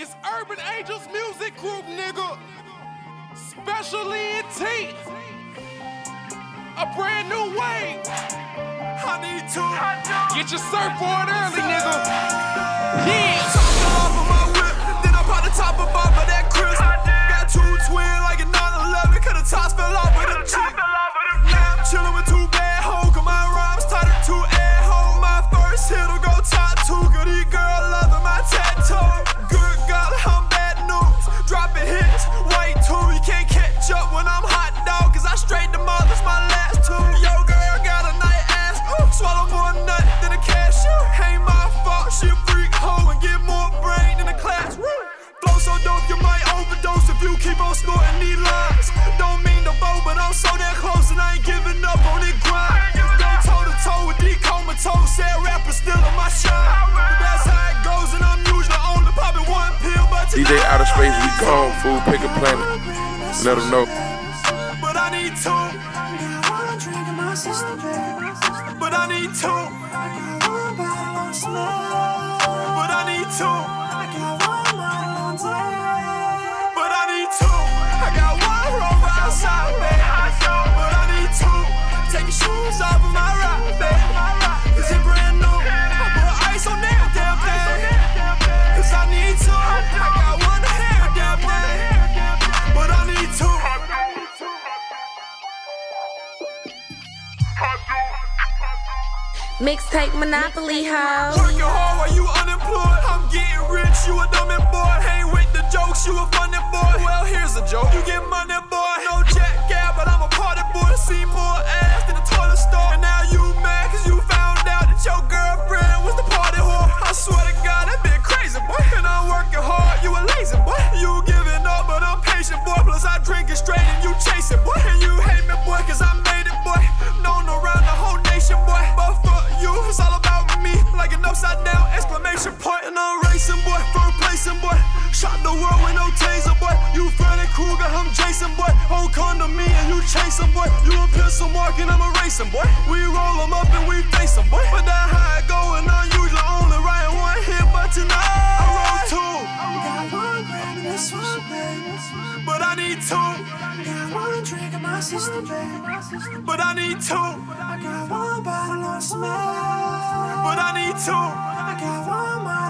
It's Urban Angels Music Group, nigga. Specially in T. A brand new wave. I need to get your surfboard early, nigga. Yeah. Top of my whip, then I pop the top above of that crisp. Got two twin like a 911, cause the tops fell off with a chick. Now I'm chillin' with two bad hoes, cause my rhymes tied to two air hoes. My first hit'll go top two, cause these girls loving my tattoo. Good God, I'm bad news, dropping hits, white too. You can't catch up when I'm hot dog, cause I straight the mothers, my last two. Yo girl got a nice ass, swallow more nut than a cashew. Ain't my fault, she a freak hoe and get more brain in the class. Flow so dope, you might overdose if you keep on snorting these lines. Don't mean to bow, but I'm so damn close and I ain't giving up on it grind. Go toe to toe with these comatose, sad rappers still on my shine. That's how it goes and I'm usually only popping one pill, but DJ Outer Space, we gone, fool, pick a planet. Let them know. But I need two. But I need two. But I need two. But I need two. I got one rover outside, babe. But I need two. Take your shoes off of my ride, babe. Cause it brand new. I put ice on that damn thing. Cause I need two. I got one hair damn thing. But I need two. Mixtape Monopoly, ho. Working hard while you unemployed. I'm getting rich, you a dumb boy. Ain't with the jokes, you a funny boy. Well, here's a joke. You get money, boy. No jack gab, but I'm a party boy. See more ass than the toilet store. And now you mad cause you found out that your girlfriend was the party whore. I swear to God, that been crazy, boy. And I'm working hard, you a lazy boy. You giving up, but I'm patient, boy. Plus I drink it straight and you chase it, boy. And you hate me, boy, cause I made it, boy. Known around the whole nation, boy. But fuck you, it's all about me. Like an upside down exclamation point. And I'm racing, boy, first placing, boy. Shot the world with no taser, boy. You Freddy Krueger, I'm Jason, boy. Hold come to me and you chase him, boy. You a pencil mark and I'm a racing, boy. We roll them up and we face them, boy. But that how it go and I'm usually only writing one hit, but tonight I roll two. Got 1 gram in this one, baby. But I need two. Got 1 drink in my system, baby. But I need two. I got 1 bottle on smash. But I need two. I got 1 more